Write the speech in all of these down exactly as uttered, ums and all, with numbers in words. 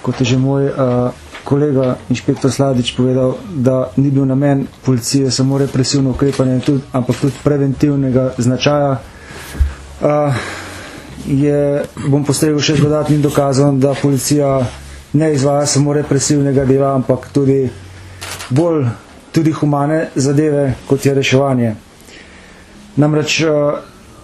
kot je že moj uh, kolega inšpektor Sladič povedal, da ni bil namen policije samo represivno ukrepanje, tudi, ampak tudi preventivnega značaja. Uh, je, bom postregel še z dodatnim dokazom, da policija ne izvaja samo represivnega dela, ampak tudi bolj tudi humane zadeve, kot je reševanje. Namreč uh,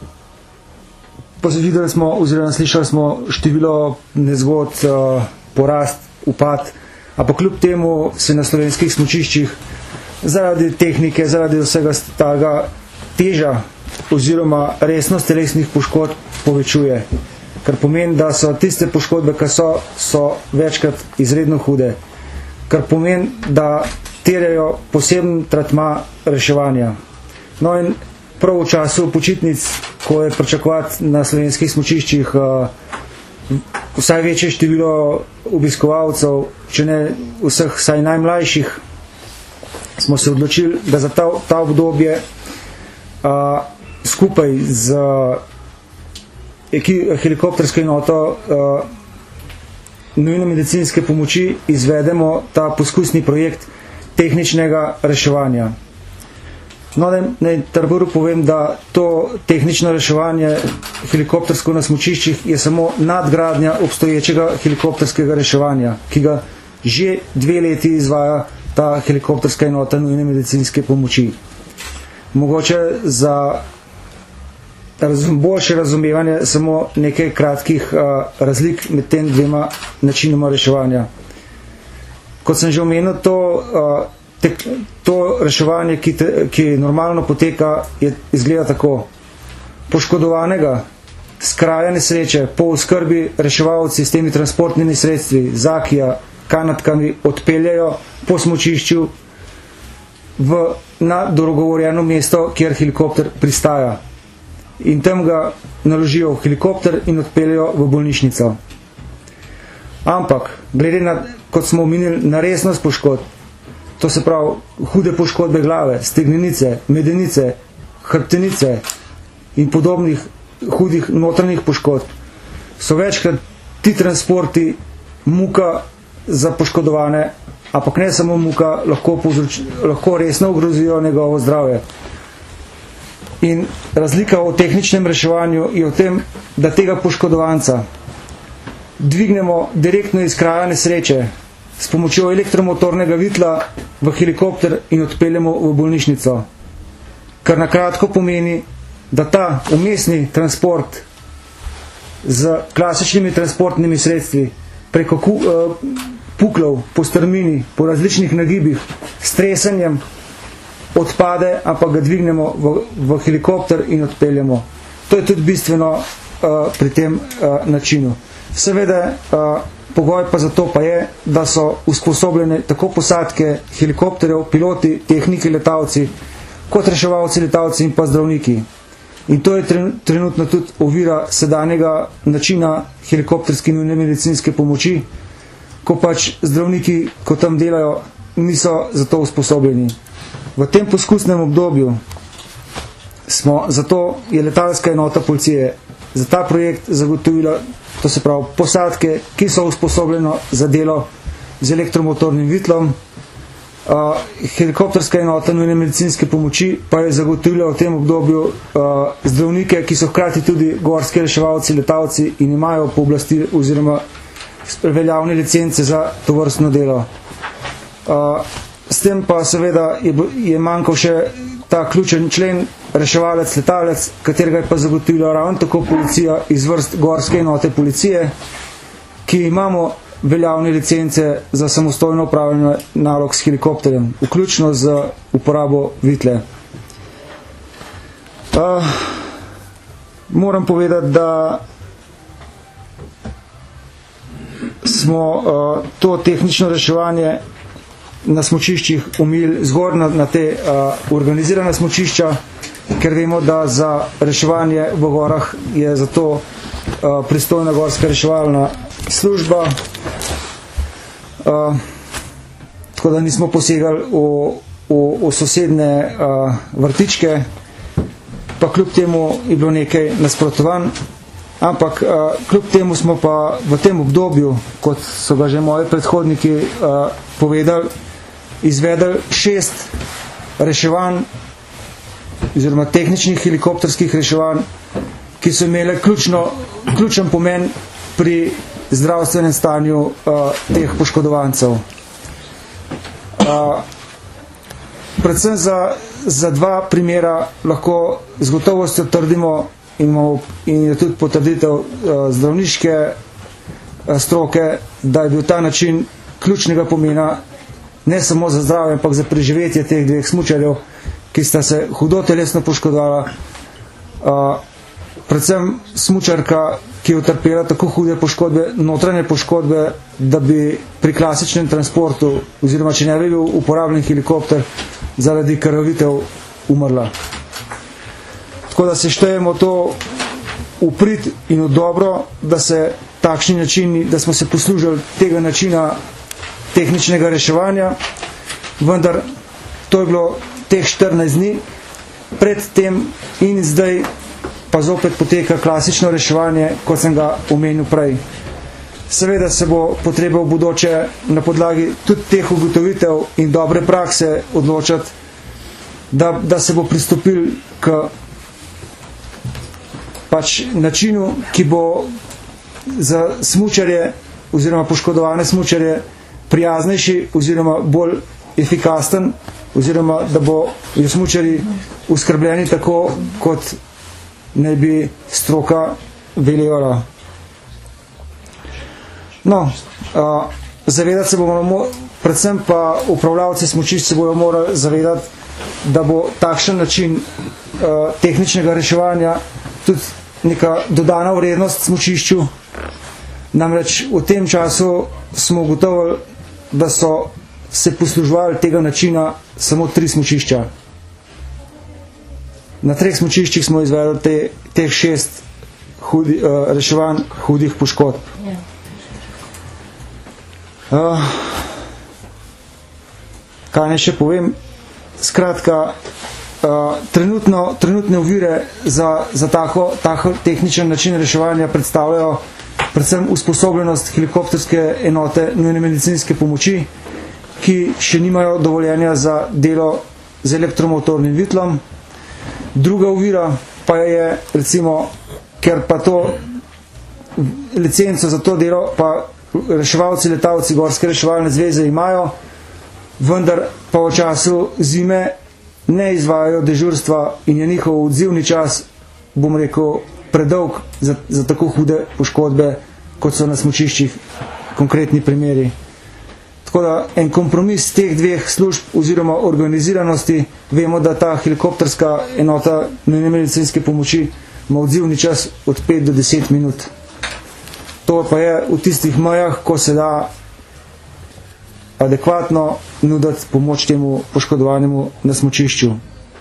videli smo, oziroma slišali smo število nezgod, uh, porast, upad, ampak kljub temu se na slovenskih smučiščih zaradi tehnike, zaradi vsega tega teža oziroma resnost telesnih poškodb povečuje. Kar pomeni, da so tiste poškodbe, ki so, so večkrat izredno hude. Kar pomeni, da terjajo poseben tretma reševanja. No in prav v času počitnic, ko je pričakovati na slovenskih smučiščih uh, vsaj večje število obiskovalcev, če ne vseh vsaj najmlajših, smo se odločili, da za ta, ta obdobje uh, skupaj z uh, helikoptersko enoto uh, nujne medicinske pomoči izvedemo ta poskusni projekt tehničnega reševanja. No, naj prvo povem, da to tehnično reševanje helikoptersko na smučiščih je samo nadgradnja obstoječega helikopterskega reševanja, ki ga že dve leti izvaja ta helikopterska enota nujne medicinske pomoči. Mogoče za razum, boljše razumevanje samo nekaj kratkih uh, razlik med tem dvema načinoma reševanja. Kot sem že omenil, to uh, Te, to reševanje, ki, te, ki normalno poteka, je, izgleda tako. Poškodovanega s kraja nesreče po oskrbi reševalci s temi transportnimi sredstvi, zakija, kanatkami odpeljajo po smučišču v, na dogovorjeno mesto, kjer helikopter pristaja. In tam ga naložijo v helikopter in odpeljajo v bolnišnico. Ampak, glede na, kot smo omenili, na resnost poškodb, to se pravi hude poškodbe glave, stegnenice, medenice, hrbtenice in podobnih hudih notranjih poškodb, so večkrat ti transporti muka za poškodovane, ampak ne samo muka, lahko, povzroč, lahko resno ogrozijo njegovo zdravje. In razlika v tehničnem reševanju je v tem, da tega poškodovanca dvignemo direktno iz kraja nesreče s pomočjo elektromotornega vitla v helikopter in odpeljemo v bolnišnico. Kar na kratko pomeni, da ta umestni transport z klasičnimi transportnimi sredstvi preko ku, uh, puklov po strmini, po različnih nagibih, s tresanjem odpade, ampak ga dvignemo v, v helikopter in odpeljemo. To je tudi bistveno uh, pri tem uh, načinu. Seveda, uh, pogoj pa za to pa je, da so usposobljene tako posadke helikopterjev, piloti, tehniki, letalci, kot reševalci, letalci in pa zdravniki. In to je trenutno tudi ovira sedanjega načina helikopterske nujne medicinske pomoči, ko pač zdravniki, ko tam delajo, niso za to usposobljeni. V tem poskusnem obdobju smo, zato je letalska enota policije za ta projekt zagotovila, to se pravi posadke, ki so usposobljeno za delo z elektromotornim vitlom. Uh, helikopterska enota nujne medicinske pomoči pa je zagotovila v tem obdobju uh, zdravnike, ki so hkrati tudi gorski reševalci, letalci in imajo pooblastil oziroma veljavne licence za to vrstno delo. Uh, s tem pa seveda je, je manjkal še ta ključen člen reševalec, letalec, katerega je pa zagotovila ravno tako policija iz vrst gorske enote policije, ki imamo veljavne licence za samostojno upravljanje nalog s helikopterjem, vključno z uporabo vitle. Uh, moram povedati, da smo uh, to tehnično reševanje na smučiščih umili zgor na, na te uh, organizirane smučišča, ker vemo, da za reševanje v gorah je za to uh, pristojna gorska reševalna služba. Uh, tako da nismo posegali v, v, v sosedne uh, vrtičke, pa kljub temu je bilo nekaj nasprotovanj Ampak kljub temu smo pa v tem obdobju, kot so ga že moji predhodniki povedali, izvedli šest reševanj oziroma tehničnih helikopterskih reševanj, ki so imele ključno, ključen pomen pri zdravstvenem stanju uh, teh poškodovancev. Uh, predvsem za, za dva primera lahko z gotovostjo trdimo in, imamo, in je tudi potrditev uh, zdravniške uh, stroke, da je bil ta način ključnega pomena ne samo za zdravje, ampak za preživetje teh dveh smučarjev, ki sta se hudo telesno poškodovala. Uh, predvsem smučarka, ki je utrpela tako hude poškodbe, notranje poškodbe, da bi pri klasičnem transportu, oziroma če ne bi bil uporabljen helikopter, zaradi krvavitev umrla. Tako da se štejemo to v prid in v dobro, da se takšni načini, da smo se poslužili tega načina tehničnega reševanja, vendar to je bilo teh štirinajst dni, pred tem in zdaj pa zopet poteka klasično reševanje, kot sem ga omenil prej. Seveda se bo potreba v bodoče na podlagi tudi teh ugotovitev in dobre prakse odločati, da, da se bo pristopil k pač načinu, ki bo za smučarje oziroma poškodovane smučarje prijaznejši oziroma bolj efikasten, oziroma da bo smučarji uskrbljeni tako, kot ne bi stroka veljevala. No, uh, zavedati se bomo, predvsem pa upravljavci smučišč se bojo morali zavedati, da bo takšen način uh, tehničnega reševanja tudi neka dodana vrednost smučišču. Namreč v tem času smo ugotovili, da so se posluževali tega načina samo tri smučišča. Na treh smučiščih smo izvedli te, teh šest hudi, uh, reševanj hudih poškodb. Uh, kaj ne še povem? Skratka, uh, trenutno, trenutne ovire za, za tako, tako tehničen način reševanja predstavljajo predvsem usposobljenost helikopterske enote nujne medicinske pomoči, ki še nimajo dovoljenja za delo z elektromotornim vitlom. Druga ovira pa je, recimo, ker pa to licenco za to delo pa reševalci, letalci Gorske reševalne zveze imajo, vendar pa v času zime ne izvajajo dežurstva in je njihov odzivni čas, bom rekel, predolg za, za tako hude poškodbe, kot so na smučiščih konkretni primeri. Tako da en kompromis teh dveh služb oziroma organiziranosti, vemo, da ta helikopterska enota nujne medicinske pomoči ima odzivni čas od pet do deset minut. To pa je v tistih mejah, ko se da adekvatno nuditi pomoč temu poškodovanemu na smučišču.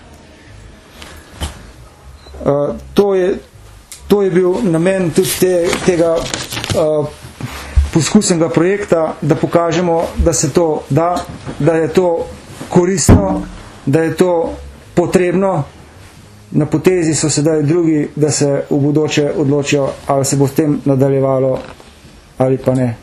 Uh, to, je, to je bil namen tudi te, tega uh, poskusnega projekta, da pokažemo, da se to da, da je to koristno, da je to potrebno. Na potezi so sedaj drugi, da se v bodoče odločijo, ali se bo s tem nadaljevalo ali pa ne.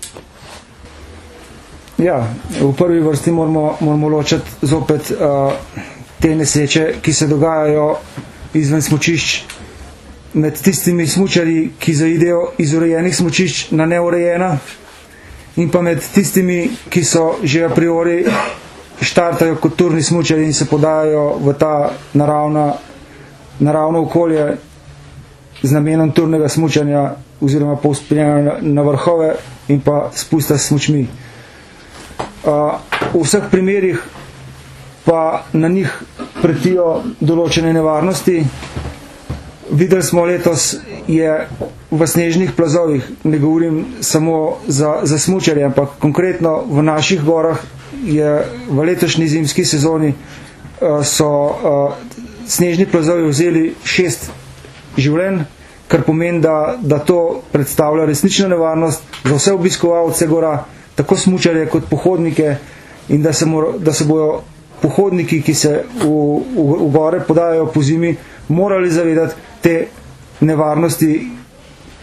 Ja, v prvi vrsti moramo, moramo ločiti zopet uh, te nesreče, ki se dogajajo izven smučišč, med tistimi smučarji, ki zaidejo iz urejenih smučišč na neurejena, in pa med tistimi, ki so že a priori štartajo kot turni smučarji in se podajajo v ta naravna naravno okolje z namenom turnega smučanja oziroma povzpenjanja na vrhove in pa spusta s smučmi. Uh, v vseh primerih pa na njih pretijo določene nevarnosti. Videli smo letos je v snežnih plazovih, ne govorim samo za, za smučarje, ampak konkretno v naših gorah je v letošnji zimski sezoni uh, so uh, snežni plazovi vzeli šest življenj, kar pomeni, da, da to predstavlja resnično nevarnost za vse obiskovalce gora, tako smučarje kot pohodnike, in da se, mora, da se bojo pohodniki, ki se v, v, v gore podajajo po zimi, morali zavedati te nevarnosti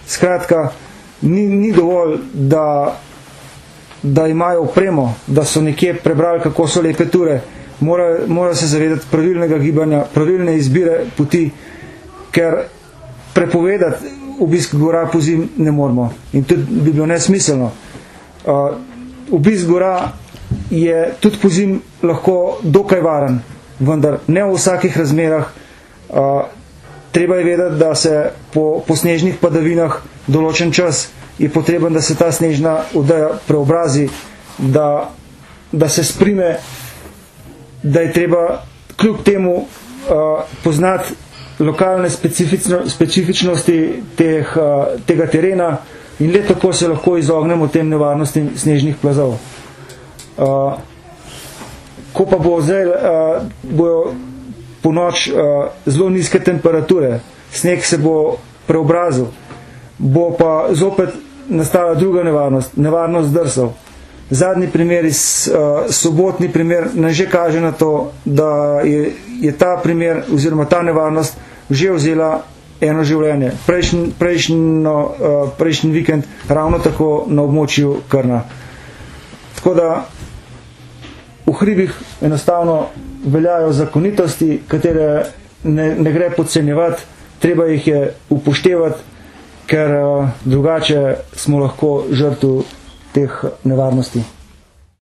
Skratka, ni, ni dovolj, da, da imajo opremo, da so nekje prebrali, kako so lepe ture. Mora, mora se zavedati pravilnega gibanja, pravilne izbire poti, ker prepovedati obisk gora pozim ne moramo. In tudi bi bilo nesmiselno. Uh, obisk gora je tudi pozim lahko dokaj varen, vendar ne v vsakih razmerah. Uh, treba je vedeti, da se po, po snežnih padavinah določen čas je potreben, da se ta snežna odeja preobrazi, da, da se sprime, da je treba kljub temu uh, poznati lokalne specifično, specifičnosti teh, uh, tega terena in le tako se lahko izognemo tem nevarnostim snežnih plazov. Uh, ko pa bo zdaj, uh, bojo po noč uh, zelo nizke temperature, sneg se bo preobrazil, bo pa zopet nastala druga nevarnost, nevarnost drsov. Zadnji primer, iz, uh, sobotni primer, nam že kaže na to, da je, je ta primer oziroma ta nevarnost že vzela eno življenje. Prejšnji, prejšnjo, uh, prejšnji vikend ravno tako na območju Krna. Tako da v hribih enostavno veljajo zakonitosti, katere ne, ne gre podcenjevati, treba jih je upoštevati, ker uh, drugače smo lahko žrtev teh nevarnosti.